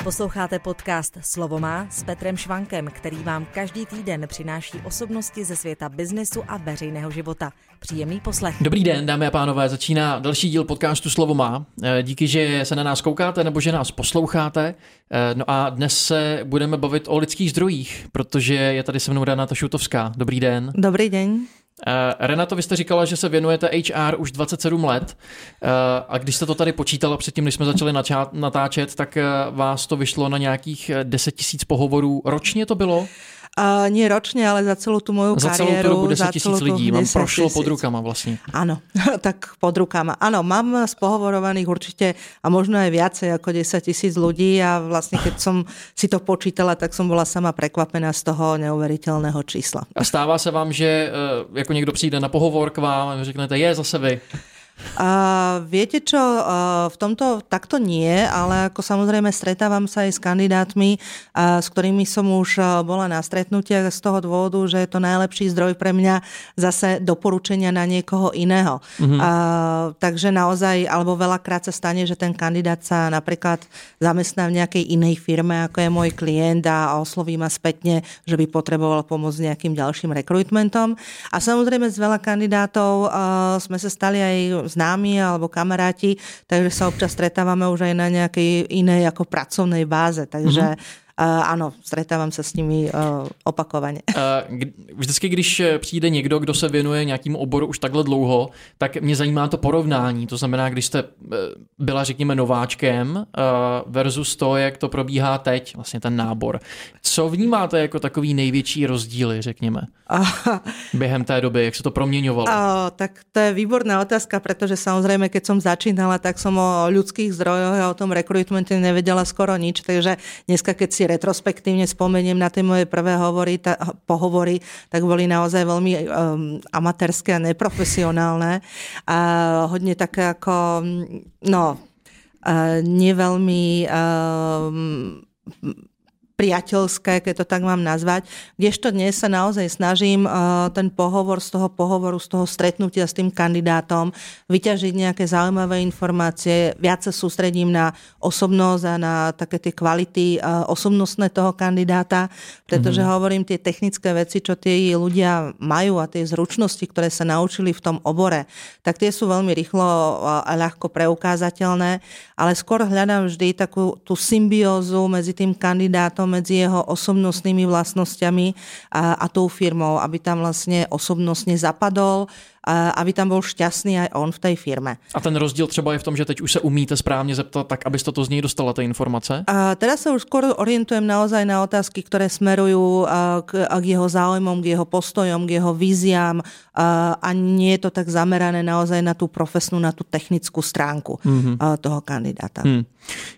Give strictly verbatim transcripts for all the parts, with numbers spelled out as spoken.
Posloucháte podcast Slovo má s Petrem Švankem, který vám každý týden přináší osobnosti ze světa biznesu a veřejného života. Příjemný poslech. Dobrý den, dámy a pánové, začíná další díl podcastu Slovo má. Díky, že se na nás koukáte nebo že nás posloucháte. No a dnes se budeme bavit o lidských zdrojích, protože je tady se mnou Renata Šutovská. Dobrý den. Dobrý den. Renato, vy jste říkala, že se věnujete há er už dvacet sedm let a když jste to tady počítala předtím, když jsme začali natáčet, tak vás to vyšlo na nějakých deset tisíc pohovorů. Ročně to bylo? Uh, nie ročne, ale za celú tú moju za kariéru. Za celú tú dobu deset tisíc lidí vám prošlo pod rukama vlastne. Áno, tak pod rukama. Áno, mám spohovorovaných určite a možno aj viacej ako desať tisíc ľudí a vlastne keď som si to počítala, tak som bola sama prekvapená z toho neuveriteľného čísla. A stává sa vám, že ako niekto přijde na pohovor k vám a řeknete, je zase vy? Uh, viete čo, uh, v tomto takto nie, ale ako samozrejme stretávam sa aj s kandidátmi, uh, s ktorými som už uh, bola na stretnutiach z toho dôvodu, že je to najlepší zdroj pre mňa zase doporučenia na niekoho iného. Mm-hmm. Uh, takže naozaj, alebo veľakrát sa stane, že ten kandidát sa napríklad zamestná v nejakej inej firme, ako je môj klient a osloví ma spätne, že by potreboval pomôcť s nejakým ďalším rekrutmentom. A samozrejme z veľa kandidátov uh, sme sa stali aj známi alebo kamaráti, takže sa občas stretávame už aj na nejakej inej ako pracovnej báze, takže mm-hmm. Uh, ano, stretávám se s nimi uh, opakovaně. Uh, vždycky, když přijde někdo, kdo se věnuje nějakému oboru už takhle dlouho, tak mě zajímá to porovnání. To znamená, když jste byla, řekněme, nováčkem uh, versus to, jak to probíhá teď, vlastně ten nábor. Co vnímáte jako takový největší rozdíly, řekněme, uh, během té doby, jak se to proměňovalo? Uh, tak to je výborná otázka, pretože samozrejme, keď som začínala, tak som o ľudských zdrojoch a o tom rekrutmente nevedela skoro nič, takže dneska, keď si retrospektívne spomeniem na tie moje prvé hovory, ta, pohovory, tak boli naozaj veľmi um, amatérske a neprofesionálne. A hodne také ako, no, uh, neveľmi um, priateľské, keď to tak mám nazvať. Kdežto dnes sa naozaj snažím uh, ten pohovor z toho pohovoru, z toho stretnutia s tým kandidátom vyťažiť nejaké zaujímavé informácie, viac sa sústredím na osobnosť a na také tie kvality uh, osobnostné toho kandidáta, pretože mm-hmm. hovorím tie technické veci, čo tie ľudia majú a tie zručnosti, ktoré sa naučili v tom obore, tak tie sú veľmi rýchlo a ľahko preukázateľné, ale skôr hľadám vždy takú tú symbiózu medzi tým kandidátom, medzi jeho osobnostnými vlastnosťami a, a tou firmou, aby tam vlastne osobnostne zapadol, a aby tam bol šťastný aj on v tej firme. A ten rozdíl třeba je v tom, že teď už se umíte správně zeptat, tak abyste to z něj dostala, ty informace? A teraz sa už skôr orientujem naozaj na otázky, ktoré smerujú k, k jeho záujmom, k jeho postojom, k jeho víziám a, a nie je to tak zamerané naozaj na tú profesnú, na tú technickú stránku mm-hmm. toho kandidáta. Hmm.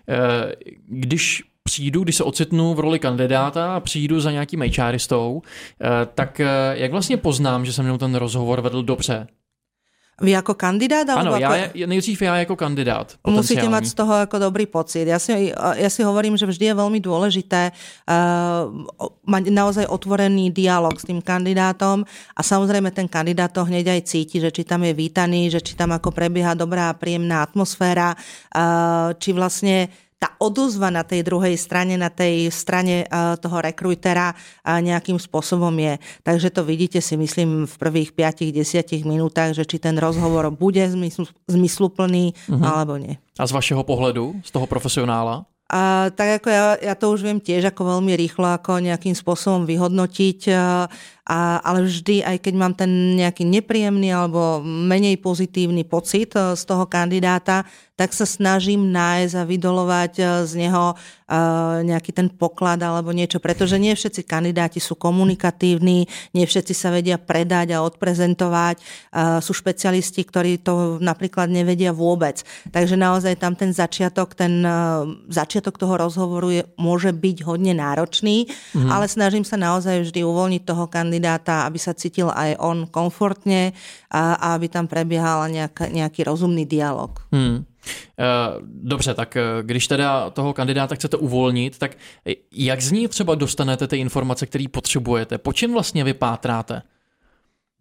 Když přijdu, když se ocitnu v roli kandidáta a přijdu za nějakým HRistou, tak jak vlastně poznám, že se mnou ten rozhovor vedl dobře? Vy ako kandidát? Ano, ako... ja, nejdřív ja ako kandidát. Musíte mať z toho ako dobrý pocit. Ja si, ja si hovorím, že vždy je veľmi dôležité uh, mať naozaj otvorený dialog s tým kandidátom a samozrejme ten kandidát to hneď aj cíti, že či tam je vítaný, že či tam ako prebieha dobrá a príjemná atmosféra, uh, či vlastne tá odozva na tej druhej strane, na tej strane uh, toho rekrutera uh, nejakým spôsobom je. Takže to vidíte, si myslím, v prvých päť až desať minútach, že či ten rozhovor bude zmysl, zmysluplný, uh-huh. alebo nie. A z vašeho pohľadu, z toho profesionála? A tak ako ja, ja to už viem tiež ako veľmi rýchlo, ako nejakým spôsobom vyhodnotiť, a, ale vždy, aj keď mám ten nejaký nepríjemný alebo menej pozitívny pocit z toho kandidáta, tak sa snažím nájsť a vydolovať z neho nejaký ten poklad alebo niečo, pretože nie všetci kandidáti sú komunikatívni, nie všetci sa vedia predať a odprezentovať, sú špecialisti, ktorí to napríklad nevedia vôbec. Takže naozaj tam ten začiatok, ten začiatok toho rozhovoru je, môže byť hodne náročný, mm-hmm. ale snažím sa naozaj vždy uvoľniť toho kandidáta, aby sa cítil aj on komfortne a, a aby tam prebiehal nejak, nejaký rozumný dialog. Hmm. Dobře, tak když teda toho kandidáta chcete uvolnit, tak jak z ní třeba dostanete ty informace, které potřebujete? Po čem vlastně vy pátráte?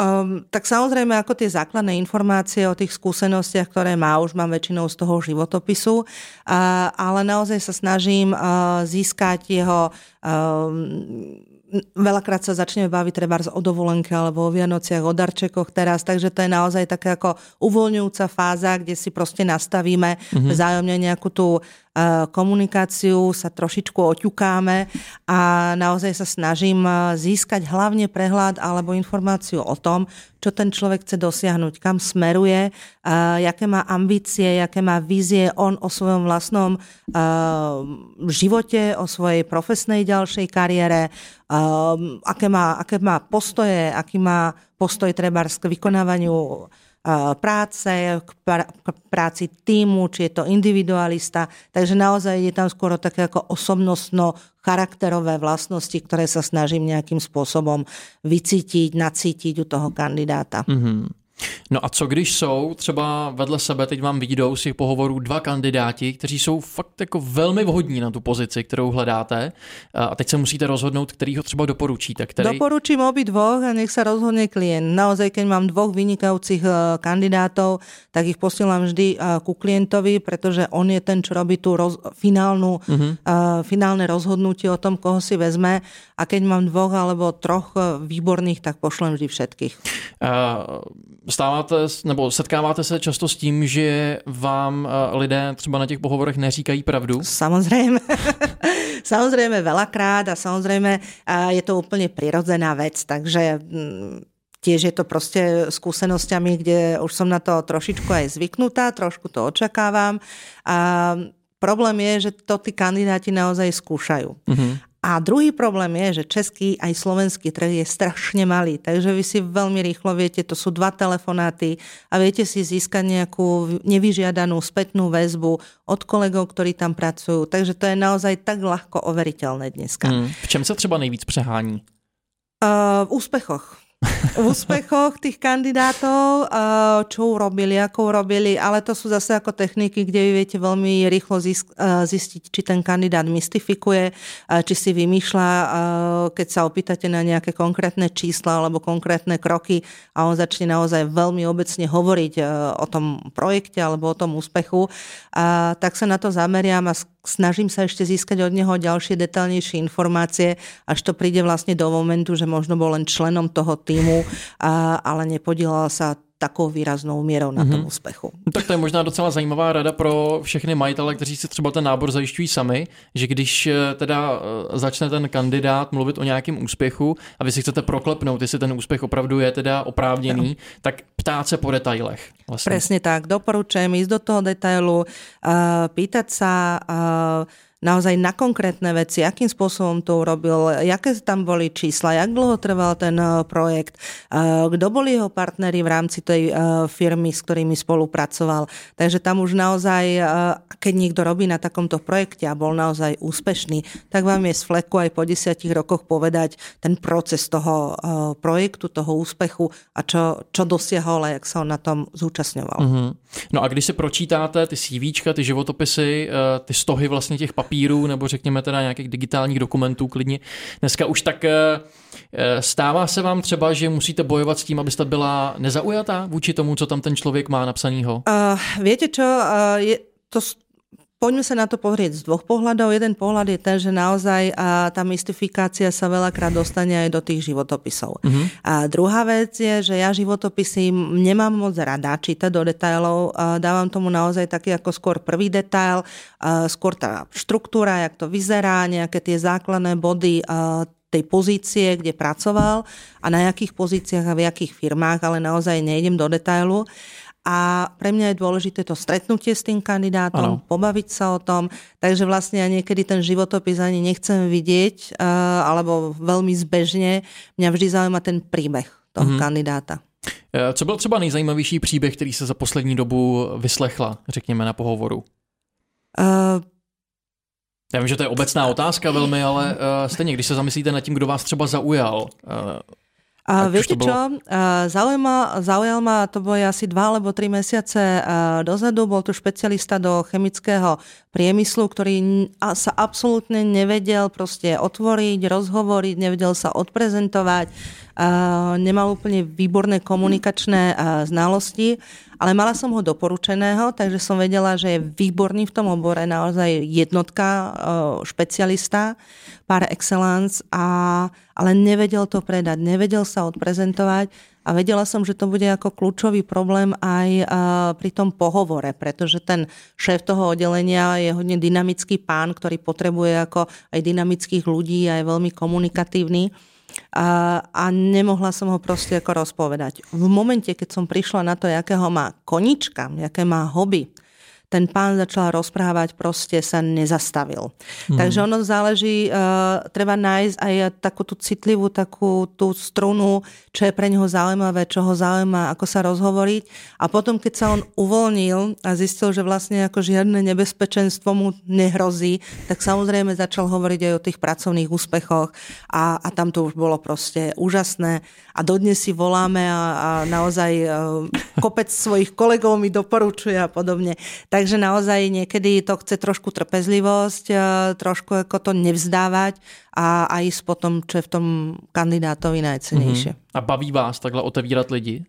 Um, tak samozrejme, ako tie základné informácie o tých skúsenostiach, ktoré má, už mám väčšinou z toho životopisu, uh, ale naozaj sa snažím uh, získať jeho... Um, Veľakrát sa začneme baviť trebárs o dovolenke alebo o Vianociach, o darčekoch teraz, takže to je naozaj taká ako uvoľňujúca fáza, kde si proste nastavíme mm-hmm. vzájomne nejakú tú komunikáciu, sa trošičku oťukáme a naozaj sa snažím získať hlavne prehľad alebo informáciu o tom, čo ten človek chce dosiahnuť, kam smeruje, jaké má ambície, jaké má vízie on o svojom vlastnom živote, o svojej profesnej ďalšej kariére, aké má, aké má postoje, aký má postoj trebárs k vykonávaniu práce, k práci tímu, či je to individualista. Takže naozaj je tam skôr také ako osobnostno-charakterové vlastnosti, ktoré sa snažím nejakým spôsobom vycítiť, nacítiť u toho kandidáta. Mm-hmm. No a co když jsou třeba vedle sebe, teď vám vyjdou z těch pohovorů dva kandidáti, kteří jsou fakt jako velmi vhodní na tu pozici, kterou hledáte a teď se musíte rozhodnout, kterýho třeba doporučíte. Který... Doporučím obi dvoch a nech sa rozhodne klient. Naozaj, keď mám dvoch vynikajúcich kandidátov, tak ich posielam vždy ku klientovi, pretože on je ten, čo robí tú roz... finálnu, uh-huh. finálne rozhodnutie o tom, koho si vezme a keď mám dvoch alebo troch výborných, tak pošlem vždy všetkých. Uh... Stáváte, nebo setkáváte se často s tím, že vám lidé třeba na těch pohovorech neříkají pravdu? Samozrejme. Samozrejme veľakrát a samozrejme je to úplne prirodzená vec, takže tiež je to proste skúsenosťami, kde už som na to trošičku aj zvyknutá, trošku to očakávam. A problém je, že to tí kandidáti naozaj skúšajú. Mhm. A druhý problém je, že český aj slovenský trh je strašne malý, takže vy si veľmi rýchlo viete, to sú dva telefonáty a viete si získať nejakú nevyžiadanú spätnú väzbu od kolegov, ktorí tam pracujú. Takže to je naozaj tak ľahko overiteľné dneska. Hmm. V čem sa třeba nejvíc přehání? Uh, v úspechoch. V úspechoch tých kandidátov, čo urobili, ako urobili, ale to sú zase ako techniky, kde vy viete veľmi rýchlo zistiť, či ten kandidát mystifikuje, či si vymýšľa, keď sa opýtate na nejaké konkrétne čísla alebo konkrétne kroky a on začne naozaj veľmi obecne hovoriť o tom projekte alebo o tom úspechu, tak sa na to zameriam a snažím sa ešte získať od neho ďalšie detailnejšie informácie, až to príde vlastne do momentu, že možno bol len členom toho týmu, ale nepodielal sa takovou výraznou mierou na tom úspechu. No, tak to je možná docela zajímavá rada pro všechny majitele, kteří si třeba ten nábor zajišťují sami, že když teda začne ten kandidát mluvit o nějakém úspěchu a vy si chcete proklepnout, jestli ten úspěch opravdu je teda oprávněný, no. tak ptát se po detailech. Vlastně. Presne tak, doporučujem ísť do toho detailu, pýtať sa naozaj na konkrétne veci, akým spôsobom to urobil, aké tam boli čísla, jak dlho trval ten projekt, kto boli jeho partneri v rámci tej firmy, s ktorými spolupracoval. Takže tam už naozaj, keď niekto robí na takomto projekte a bol naozaj úspešný, tak vám je z fleku aj po desiatich rokoch povedať ten proces toho projektu, toho úspechu a čo, čo dosiahol a jak sa on na tom zúčastňoval. Mm-hmm. No a když si pročítáte ty CVčka, ty životopisy, ty stohy vlastně těch papírů, nebo řekněme teda nějakých digitálních dokumentů klidně dneska už, tak stává se vám třeba, že musíte bojovat s tím, abyste byla nezaujatá vůči tomu, co tam ten člověk má napsanýho? Uh, viete čo, uh, je to... Poďme sa na to pozrieť z dvoch pohľadov. Jeden pohľad je ten, že naozaj a, tá mystifikácia sa veľakrát dostane aj do tých životopisov. Uh-huh. A druhá vec je, že ja životopisy nemám moc rada čítať do detailov. A dávam tomu naozaj taký ako skôr prvý detail, a skôr tá štruktúra, jak to vyzerá, nejaké tie základné body a, tej pozície, kde pracoval a na jakých pozíciách a v jakých firmách, ale naozaj nejdem do detailu. A pre mňa je dôležité to stretnutie s tým kandidátom, ano. Pobaviť sa o tom, takže vlastne ja niekedy ten životopis ani nechcem vidieť, alebo veľmi zbežne. Mňa vždy zaujíma ten príbeh toho mm-hmm. kandidáta. Co byl třeba nejzajímavější příběh, který se za poslední dobu vyslechla, řekněme, na pohovoru? Uh, Já vím, že to je obecná otázka velmi, ale uh, stejně, když se zamyslíte nad tím, kdo vás třeba zaujal, uh, A viete čo, zaujal, zaujal ma, to bolo asi dva alebo tri mesiace dozadu, bol tu špecialista do chemického priemyslu, ktorý sa absolútne nevedel proste otvoriť, rozhovoriť, nevedel sa odprezentovať. nemal úplne výborné komunikačné znalosti, ale mala som ho doporučeného, takže som vedela, že je výborný v tom obore, naozaj jednotka, špecialista, par excellence, a, ale nevedel to predať, nevedel sa odprezentovať a vedela som, že to bude ako kľúčový problém aj pri tom pohovore, pretože ten šéf toho oddelenia je hodne dynamický pán, ktorý potrebuje ako aj dynamických ľudí a je veľmi komunikatívny. A, a nemohla som ho proste ako rozpovedať. V momente, keď som prišla na to, jakého má konička, jaké má hobby, ten pán začal rozprávať, proste sa nezastavil. Mm. Takže ono záleží, uh, treba nájsť aj takú tú citlivú, takú tú strunu, čo je pre neho zaujímavé, čo ho zaujíma, ako sa rozhovoriť. A potom, keď sa on uvoľnil a zistil, že vlastne ako žiadne nebezpečenstvo mu nehrozí, tak samozrejme začal hovoriť aj o tých pracovných úspechoch a, a tam to už bolo proste úžasné. A dodnes si voláme a, a naozaj uh, kopec svojich kolegov mi doporučuje a podobne. Takže naozaj niekedy to chce trošku trpezlivosť, trošku ako to nevzdávať a, a ísť potom, čo je v tom kandidátovi najcennejšie. Mm-hmm. A baví vás takhle otevírat lidi?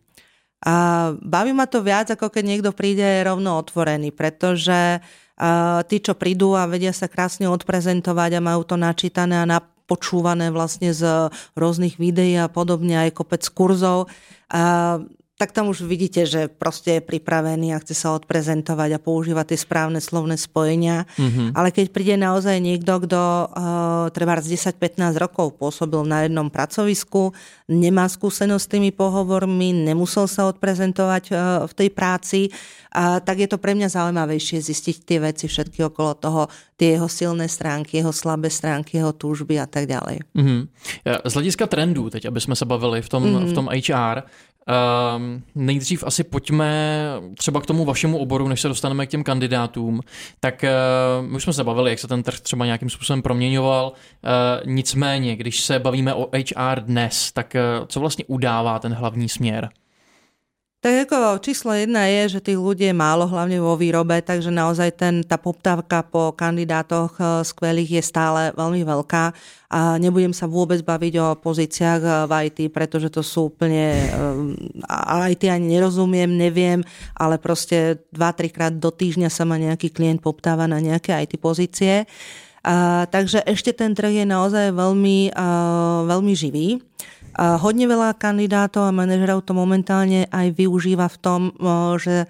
A baví ma to viac, ako keď niekto príde rovno otvorený, pretože uh, tí, čo prídu a vedia sa krásne odprezentovať a majú to načítané a napočúvané vlastne z rôznych videí a podobne, aj kopec kurzov, uh, tak tam už vidíte, že proste je pripravený a chce sa odprezentovať a používať tie správne slovné spojenia. Mm-hmm. Ale keď príde naozaj niekto, kto uh, treba z desať pätnásť rokov pôsobil na jednom pracovisku, nemá skúsenosť s tými pohovormi, nemusel sa odprezentovať uh, v tej práci, uh, tak je to pre mňa zaujímavejšie zistiť tie veci všetky okolo toho, tie jeho silné stránky, jeho slabé stránky, jeho túžby a tak ďalej. Mm-hmm. Z hlediska trendů, teď aby jsme se bavili v tom, mm-hmm. v tom há er, Um, nejdřív asi pojďme třeba k tomu vašemu oboru, než se dostaneme k těm kandidátům. Tak uh, my už jsme se bavili, jak se ten trh třeba nějakým způsobem proměňoval. Uh, nicméně, když se bavíme o há er dnes, tak uh, co vlastně udává ten hlavní směr? Tak ako číslo jedna je, že tých ľudí je málo, hlavne vo výrobe, takže naozaj ten, tá poptávka po kandidátoch skvelých je stále veľmi veľká a nebudem sa vôbec baviť o pozíciách v í té, pretože to sú úplne, í té ani nerozumiem, neviem, ale proste dva tri krát do týždňa sa ma nejaký klient poptáva na nejaké í té pozície. A, takže ešte ten trh je naozaj veľmi, a, veľmi živý. A hodne veľa kandidátov a manažerov to momentálne aj využíva v tom, že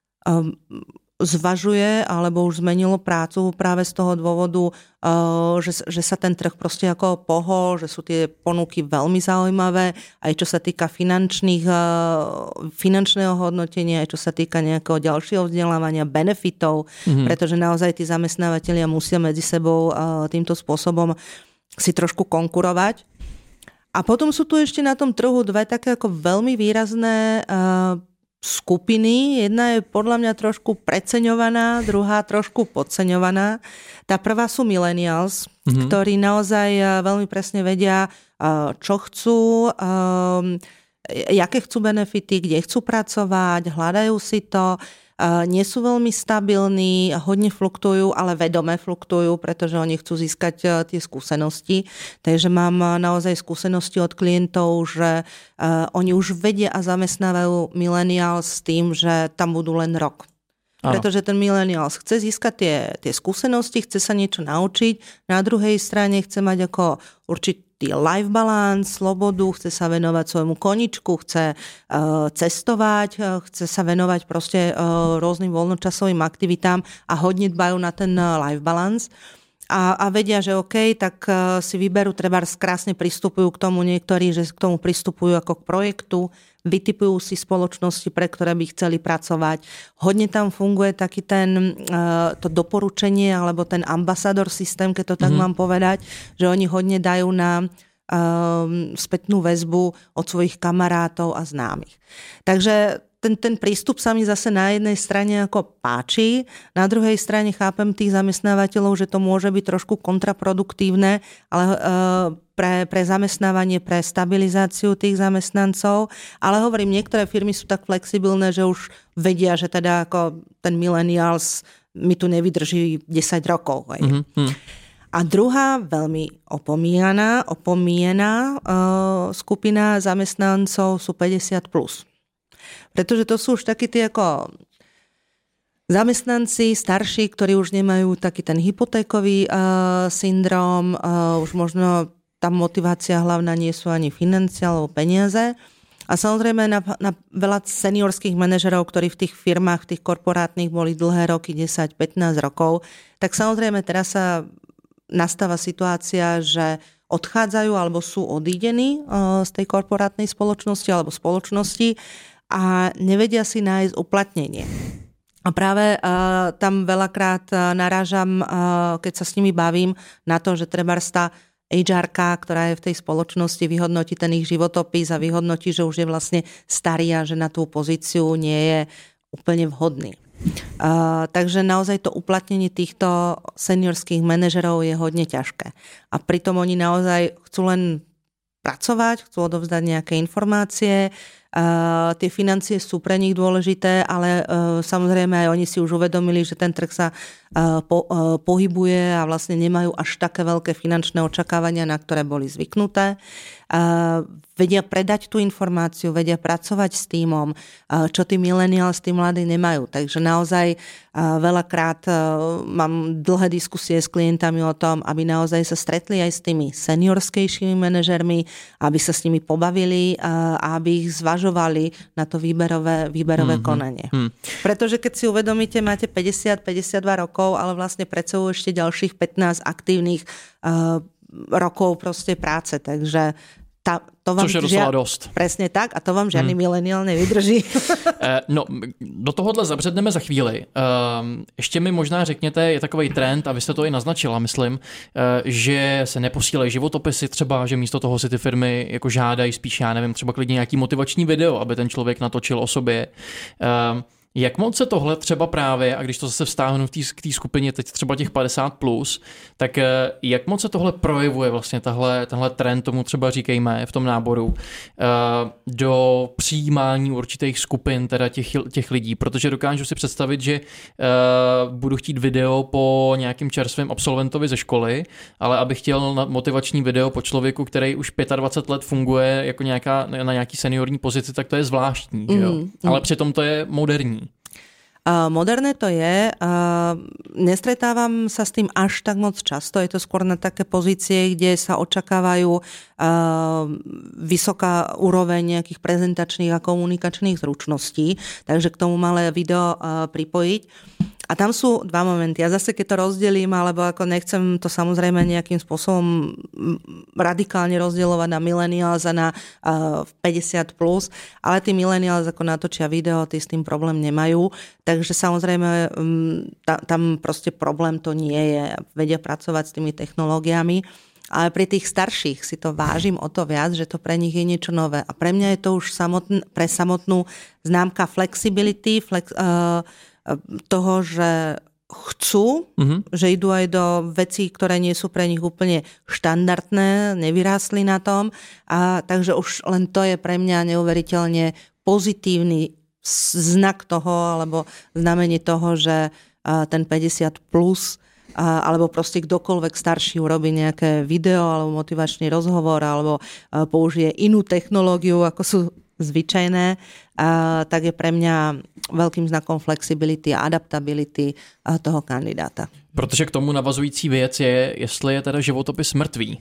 zvažuje alebo už zmenilo prácu práve z toho dôvodu, že, že sa ten trh proste ako pohol, že sú tie ponuky veľmi zaujímavé, aj čo sa týka finančných, finančného hodnotenia, aj čo sa týka nejakého ďalšieho vzdelávania, benefitov, mm-hmm. pretože naozaj tí zamestnávateľia musia medzi sebou týmto spôsobom si trošku konkurovať. A potom sú tu ešte na tom trhu dve také ako veľmi výrazné uh, skupiny. Jedna je podľa mňa trošku preceňovaná, druhá trošku podceňovaná. Tá prvá sú millennials, mm-hmm. ktorí naozaj veľmi presne vedia, uh, čo chcú, um, jaké chcú benefity, kde chcú pracovať, hľadajú si to. Nie sú veľmi stabilní, hodne fluktujú, ale vedome fluktujú, pretože oni chcú získať tie skúsenosti. Takže mám naozaj skúsenosti od klientov, že oni už vedia a zamestnávajú millennials s tým, že tam budú len rok. Ano. Pretože ten millennials chce získať tie, tie skúsenosti, chce sa niečo naučiť, na druhej strane chce mať ako určitý life balance, slobodu, chce sa venovať svojmu koničku, chce uh, cestovať, uh, chce sa venovať proste uh, rôznym voľnočasovým aktivitám a hodne dbajú na ten uh, life balance. A, a vedia, že OK, tak uh, si vyberú, trebárs krásne pristupujú k tomu niektorí, že k tomu pristupujú ako k projektu, vytipujú si spoločnosti, pre ktoré by chceli pracovať. Hodne tam funguje taký ten, uh, to doporučenie, alebo ten ambasador systém, keď to tak mm-hmm. mám povedať, že oni hodne dajú na um, spätnú väzbu od svojich kamarátov a známych. Takže ten, ten prístup sa mi zase na jednej strane ako páči, na druhej strane chápem tých zamestnávateľov, že to môže byť trošku kontraproduktívne, ale uh, pre, pre zamestnávanie, pre stabilizáciu tých zamestnancov, ale hovorím, niektoré firmy sú tak flexibilné, že už vedia, že teda ako ten millennials mi tu nevydrží desať rokov. Mm-hmm. A druhá veľmi opomínaná, opomíjená uh, skupina zamestnancov sú päťdesiat plus. Pretože to sú už takí tí ako zamestnanci starší, ktorí už nemajú taký ten hypotékový uh, syndrom, uh, už možno tá motivácia hlavná nie sú ani financie alebo peniaze. A samozrejme na, na veľa seniorských manažerov, ktorí v tých firmách, v tých korporátnych boli dlhé roky, desať pätnásť rokov, tak samozrejme teraz sa nastáva situácia, že odchádzajú alebo sú odídení z tej korporátnej spoločnosti alebo spoločnosti a nevedia si nájsť uplatnenie. A práve uh, tam veľakrát uh, narážam, uh, keď sa s nimi bavím, na to, že trebárs tá há erka, ktorá je v tej spoločnosti, vyhodnotí ten ich životopis a vyhodnotí, že už je vlastne starý a že na tú pozíciu nie je úplne vhodný. Uh, takže naozaj to uplatnenie týchto seniorských manažerov je hodne ťažké. A pritom oni naozaj chcú len pracovať, chcú odovzdať nejaké informácie. Uh, tie financie sú pre nich dôležité, ale uh, samozrejme aj oni si už uvedomili, že ten trh sa uh, po, uh, pohybuje a vlastne nemajú až také veľké finančné očakávania, na ktoré boli zvyknuté. Uh, vedia predať tú informáciu, vedia pracovať s tímom, uh, čo tí millennials, tí mladí nemajú. Takže naozaj uh, veľakrát uh, mám dlhé diskusie s klientami o tom, aby naozaj sa stretli aj s tými seniorskejšími manažermi, aby sa s nimi pobavili uh, a aby ich zvažovali na to výberové, výberové mm-hmm. konanie. Mm. Pretože keď si uvedomíte, máte päťdesiat päťdesiatdva rokov, ale vlastne pred sebou ešte ďalších pätnásť aktívnych uh, rokov proste práce. Takže tá, to vám což je docela dost. Presne tak a to vám žiadny hmm. mileniál nevydrží. No, do tohohle zabředneme za chvíli. Ještě mi možná řekněte, je takovej trend, a vy jste to i naznačila, myslím, že se neposílají životopisy třeba, že místo toho si ty firmy jako žádají spíš, já nevím, třeba klidně nějaký motivační video, aby ten člověk natočil o sobě. Jak moc se tohle třeba právě, a když to zase vztáhnu k té skupině teď třeba těch padesát plus, tak jak moc se tohle projevuje vlastně tahle, tenhle trend, tomu třeba říkejme v tom náboru, do přijímání určitých skupin teda těch, těch lidí, protože dokážu si představit, že budu chtít video po nějakým čerstvém absolventovi ze školy, ale abych chtěl motivační video po člověku, který už dvacet pět let funguje jako nějaká, na nějaký seniorní pozici, tak to je zvláštní, mm, že jo? Mm. Ale přitom to je moderní. Uh, moderné to je. Uh, nestretávam sa s tým až tak moc často. Je to skôr na také pozície, kde sa očakávajú uh, vysoká úroveň nejakých prezentačných a komunikačných zručností. Takže k tomu malé video uh, pripojiť. A tam sú dva momenty. Ja zase, keď to rozdelím, alebo ako nechcem to samozrejme nejakým spôsobom radikálne rozdielovať na millennials a na uh, päťdesiat plus, ale tí millennials ako natočia video, tí s tým problém nemajú. Takže samozrejme um, ta, tam proste problém to nie je. Vedia pracovať s tými technológiami. Ale pri tých starších si to vážim o to viac, že to pre nich je niečo nové. A pre mňa je to už samotn, pre samotnú známka flexibility, flex, uh, toho, že chcú, mm-hmm. že idú aj do vecí, ktoré nie sú pre nich úplne štandardné, nevyrástli na tom. A takže už len to je pre mňa neuveriteľne pozitívny znak toho, alebo znamenie toho, že ten päťdesiat plus alebo proste kdokoľvek starší urobí nejaké video alebo motivačný rozhovor alebo použije inú technológiu, ako sú zvyčajné, tak je pre mňa veľkým znakom flexibility a adaptability toho kandidáta. Protože k tomu navazující věc je, jestli je teda životopis mrtvý.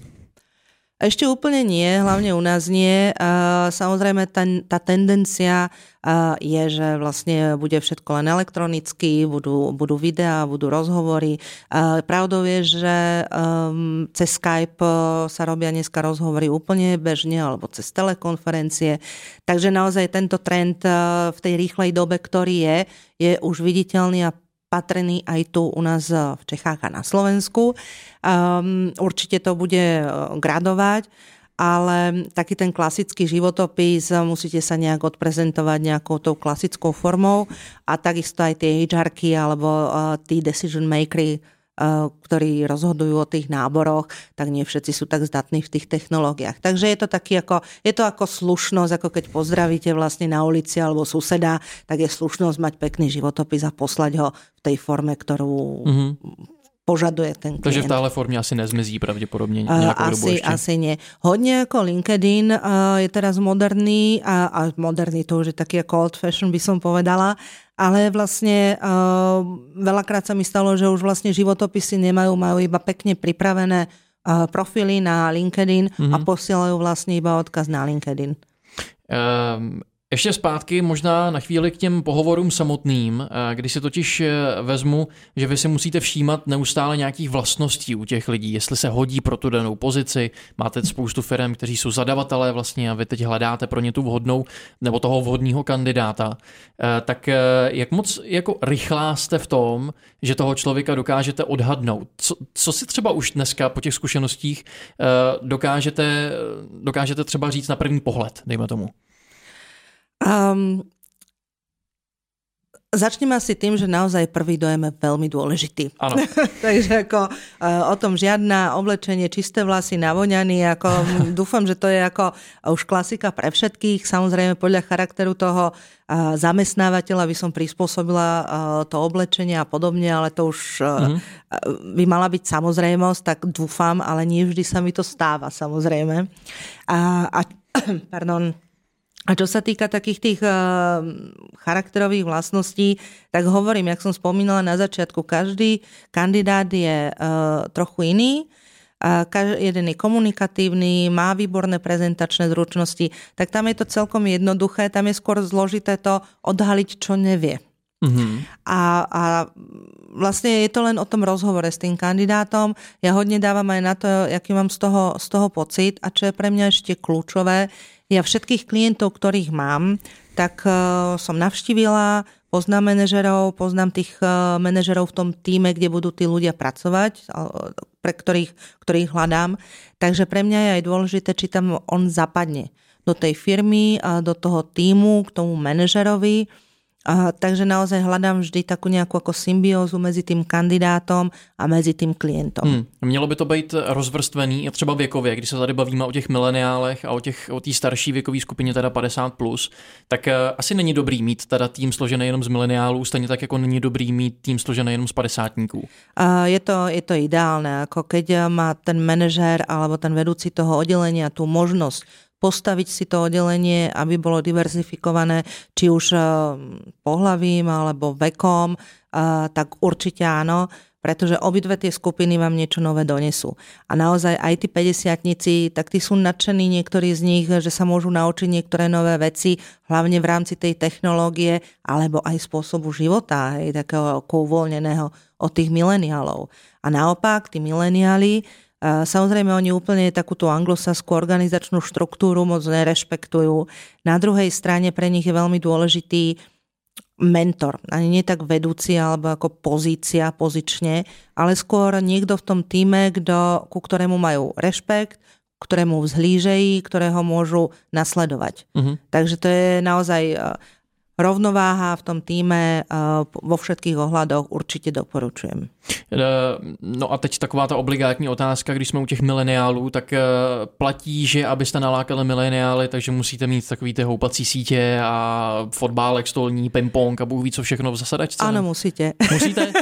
Ešte úplne nie, hlavne u nás nie. Samozrejme, tá, tá tendencia je, že vlastne bude všetko len elektronicky, budú, budú videá, budú rozhovory. Pravdou je, že cez Skype sa robia dneska rozhovory úplne bežne, alebo cez telekonferencie. Takže naozaj tento trend v tej rýchlej dobe, ktorý je, je už viditeľný a patrený aj tu u nás v Čechách a na Slovensku. Um, určite to bude gradovať, ale taký ten klasický životopis musíte sa nejak odprezentovať nejakou tou klasickou formou a takisto aj tie há erky alebo uh, tí decision makery, uh, ktorí rozhodujú o tých náboroch, tak nie všetci sú tak zdatní v tých technológiách. Takže je to taký ako, je to ako slušnosť, ako keď pozdravíte vlastne na ulici alebo suseda, tak je slušnosť mať pekný životopis a poslať ho v tej forme, ktorú mm-hmm. požaduje ten klient. Takže v téhle formě asi nezmizí pravděpodobně nějakou asi, dobu ještě. Asi nie. Hodně jako LinkedIn uh, je teraz moderný a, a moderný to už je taký ako old fashion by som povedala, ale vlastne uh, veľakrát sa mi stalo, že už vlastne životopisy nemajú, majú iba pekne pripravené uh, profily na LinkedIn mm-hmm. a posielajú vlastne iba odkaz na LinkedIn. Um... Ještě zpátky možná na chvíli k těm pohovorům samotným, kdy si totiž vezmu, že vy si musíte všímat neustále nějakých vlastností u těch lidí, jestli se hodí pro tu danou pozici, máte spoustu firm, kteří jsou zadavatelé vlastně a vy teď hledáte pro ně tu vhodnou nebo toho vhodného kandidáta, tak jak moc jako rychlá jste v tom, že toho člověka dokážete odhadnout? Co, co si třeba už dneska po těch zkušenostích dokážete, dokážete třeba říct na první pohled, dejme tomu? Um, začneme asi tým, že naozaj prvý dojem je veľmi dôležitý. Áno. Takže ako uh, o tom žiadna oblečenie, čisté vlasy, navoňaný, ako dúfam, že to je ako už klasika pre všetkých. Samozrejme podľa charakteru toho uh, zamestnávateľa by som prispôsobila uh, to oblečenie a podobne, ale to už uh, mm-hmm. by mala byť samozrejmosť, tak dúfam, ale nie vždy sa mi to stáva, samozrejme. A, a pardon... A čo sa týka takých tých uh, charakterových vlastností, tak hovorím, jak som spomínala na začiatku, každý kandidát je uh, trochu iný. Uh, každý, jeden je komunikatívny, má výborné prezentačné zručnosti, tak tam je to celkom jednoduché, tam je skôr zložité to odhaliť, čo nevie. Mm-hmm. A, a vlastne je to len o tom rozhovore s tým kandidátom. Ja hodne dávam aj na to, aký mám z toho, z toho pocit a čo je pre mňa ešte kľúčové. Ja všetkých klientov, ktorých mám, tak uh, som navštívila, poznám manažerov, poznám tých uh, manažerov v tom tíme, kde budú tí ľudia pracovať, uh, pre ktorých, ktorých hľadám. Takže pre mňa je aj dôležité, či tam on zapadne do tej firmy, uh, do toho tímu, k tomu manažerovi. Uh, takže naozaj hľadám vždy takú nejakú ako symbiózu mezi tým kandidátom a mezi tým klientom. Hmm. Mělo by to být rozvrstvený třeba věkově, když se tady bavíme o těch mileniálech a o těch o té starší věkové skupině teda padesát plus, tak uh, asi není dobrý mít teda tým složený jenom z mileniálů, stejně tak jako není dobrý mít tým složený jenom z padesátníků. Uh, je to, je to ideálne, ako keď má ten manažér alebo ten vedúci toho oddelenia tú možnosť postaviť si to oddelenie, aby bolo diverzifikované, či už pohlavím alebo vekom, tak určite áno, pretože obidve tie skupiny vám niečo nové donesú. A naozaj aj tí päťdesiatnici, tak tí sú nadšení niektorí z nich, že sa môžu naučiť niektoré nové veci, hlavne v rámci tej technológie, alebo aj spôsobu života, aj takého uvoľneného od tých mileniálov. A naopak, tí mileniáli, samozrejme, oni úplne takúto anglosaskú organizačnú štruktúru moc nerešpektujú. Na druhej strane pre nich je veľmi dôležitý mentor. Ani nie tak vedúci alebo ako pozícia, pozične, ale skôr niekto v tom týme, kdo, ku ktorému majú rešpekt, ktorému vzhlížejí, ktorého môžu nasledovať. Uh-huh. Takže to je naozaj rovnováha v tom týme vo všetkých ohľadoch určitě doporučujem. No a teď taková ta obligátní otázka, když jsme u těch mileniálů, tak platí, že abyste nalákali mileniály, takže musíte mít takový ty houpací sítě a fotbálek, stolní, ping-pong a Bůh ví co všechno v zasadačce? Áno, musíte. Musíte?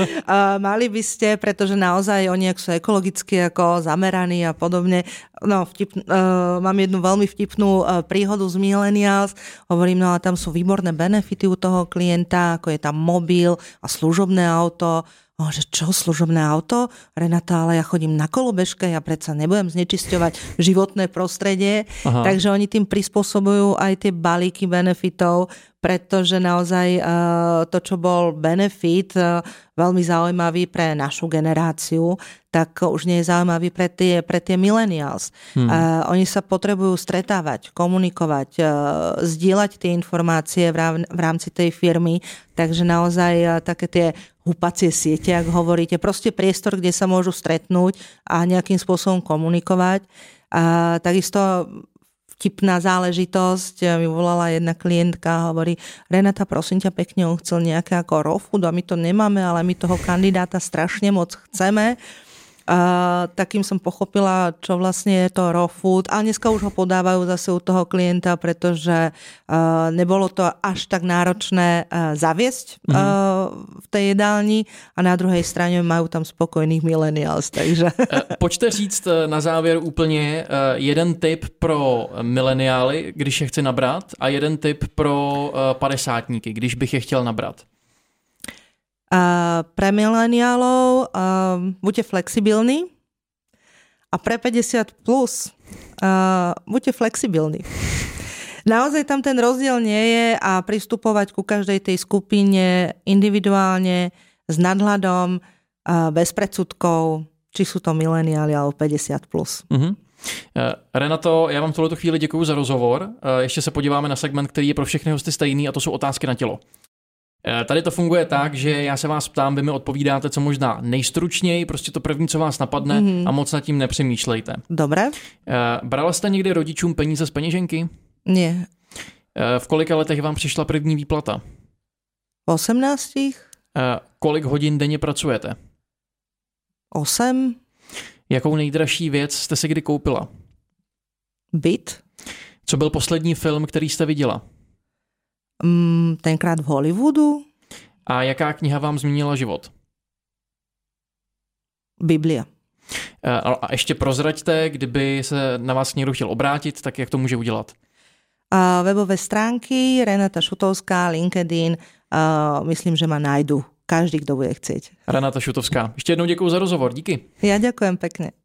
Mali by ste, pretože naozaj oni ak sú ekologicky ako zameraní a podobne. No, vtip, uh, mám jednu veľmi vtipnú uh, príhodu z Millennials. Hovorím, no a tam sú výborné benefity u toho klienta, ako je tam mobil a služobné auto. O, že čo, služobné auto? Renata, ale ja chodím na kolobežke, ja predsa nebudem znečisťovať životné prostredie. Aha. Takže oni tým prispôsobujú aj tie balíky benefitov, pretože naozaj uh, to, čo bol benefit uh, veľmi zaujímavý pre našu generáciu, tak už nie je zaujímavý pre tie, pre tie millennials. Hmm. Uh, oni sa potrebujú stretávať, komunikovať, uh, zdieľať tie informácie v, rám, v rámci tej firmy, takže naozaj uh, také tie húpacie siete, ak hovoríte, proste priestor, kde sa môžu stretnúť a nejakým spôsobom komunikovať. A takisto vtipná záležitosť, mi volala jedna klientka a hovorí, Renata, prosím ťa pekne, on chcel nejaké ako raw food a my to nemáme, ale my toho kandidáta strašne moc chceme. Uh, takým som pochopila, čo vlastne je to raw food. A dneska už ho podávajú zase u toho klienta, pretože uh, nebolo to až tak náročné uh, zaviesť mm-hmm. uh, v tej jedálni a na druhej strane majú tam spokojných millennials. Takže... Pojďte říct na závěr úplně jeden tip pro mileniály, když je chci nabrat, a jeden tip pro padesátníky, když bych je chtěl nabrat. Uh, pre mileniálov uh, buďte flexibilní a pre päťdesiat plus uh, buďte flexibilní. Naozaj tam ten rozdiel nie je a pristupovať ku každej tej skupine individuálne s nadhľadom, uh, bez predsudkov, či sú to mileniáli alebo päťdesiat plus. Uh-huh. Renato, já vám v tuhletu chvíli děkuju za rozhovor. Ještě se podíváme na segment, který je pro všechny hosty stejný, a to jsou otázky na tělo. Tady to funguje tak, že já se vás ptám, vy mi odpovídáte co možná nejstručněji, prostě to první, co vás napadne mm-hmm. a moc nad tím nepřemýšlejte. Dobré. Brala jste někdy rodičům peníze z peněženky? Nie. V kolika letech vám přišla první výplata? V osemnácti. Kolik hodin denně pracujete? Osm. Jakou nejdražší věc jste si kdy koupila? Byt. Co byl poslední film, který jste viděla? Mm, tenkrát v Hollywoodu. A jaká kniha vám změnila život? Biblia. A ještě prozraďte, kdyby se na vás někdo chtěl obrátit, tak jak to může udělat? A webové stránky, Renata Šutovská, LinkedIn, a myslím, že ma nájdu každý, kdo bude chcieť. Renata Šutovská. Ještě jednou děkuju za rozhovor, díky. Ja ďakujem pekne.